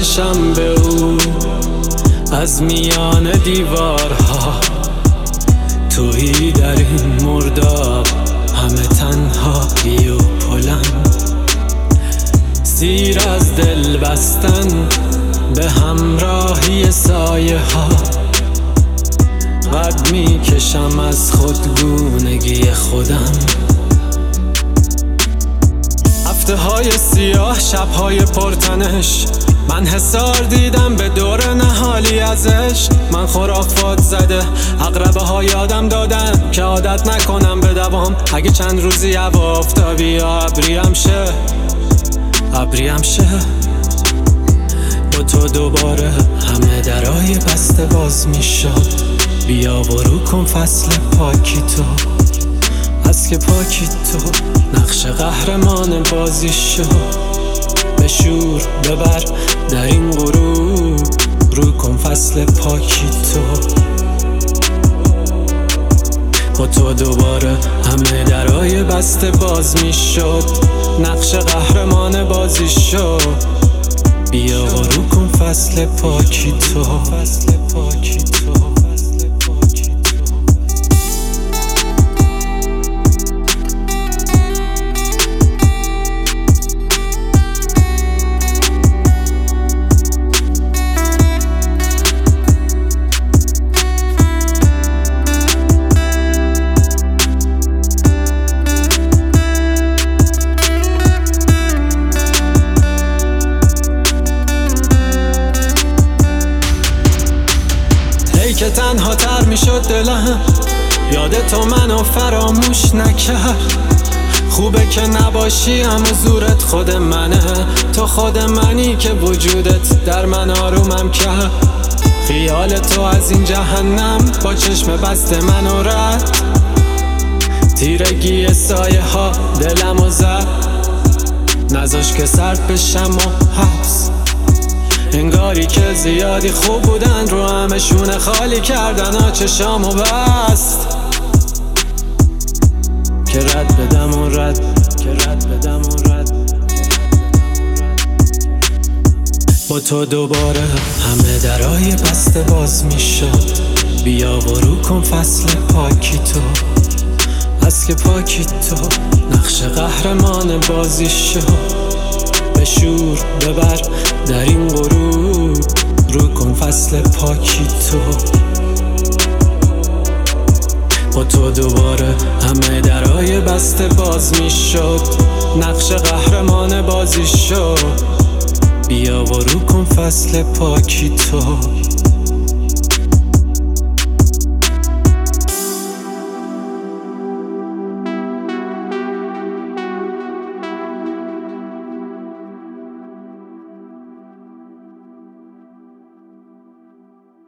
باشم به او از میان دیوارها. تویی در این مرداب، همه تنهایی و پلن، سیر از دل بستن به همراهی سایه ها. قد می کشم از خودگونگی خودم. هفته های سیاه، شبهای پرتنش، من حصار دیدم به دور نهالی ازش. من خرافات زده عقربه ها یادم دادن که عادت نکنم به دوام. اگه چند روزی هوا آفتابی یا ابریم شه، با تو دوباره همه درای بسته باز می شد. بیا و رو کن فصل پاکی تو، از که پاکی تو نقش قهرمان بازی شو. به شور ببر در این غروب، رو کن فصل پاکی تو. با تو دوباره همه درای بسته باز می شد. نقش قهرمان بازی شو. بیا و رو کن فصل پاکی تو. که تنها تر می شد دلم، یاد تو منو فراموش نکرد. خوبه که نباشی اما زورت خود منه. تو خود منی که وجودت در من آرومم کرد. خیال تو از این جهنم با چشم بسته منو رد. تیرگی سایه ها دلمو زد، نذاش که سرد بشم و حبس. انگاری که زیادی خوب بودن رو همشون خالی کردن ها چشامو بست. که رد بدم و رد با تو دوباره همه درای بسته باز می شد. بیا و رو کن فصل پاکی تو، از که پاکی تو نقش قهرمان بازی شو. به شور ببر در این غروب، رو کن فصل پاکی تو. با تو دوباره همه درای بسته باز می شد. نقش قهرمان بازی شو. بیا و رو کن فصل پاکی تو.